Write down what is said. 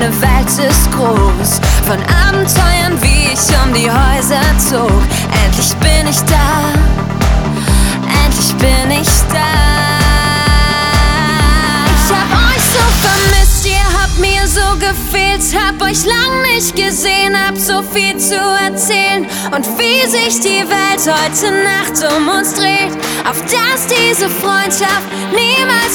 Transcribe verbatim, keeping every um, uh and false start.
meine Welt ist groß. Von Abenteuern, wie ich um die Häuser zog. Endlich bin ich da, endlich bin ich da. Ich hab euch so vermisst, ihr habt mir so gefehlt. Hab euch lang nicht gesehen, hab so viel zu erzählen. Und wie sich die Welt heute Nacht um uns dreht, auf dass diese Freundschaft niemals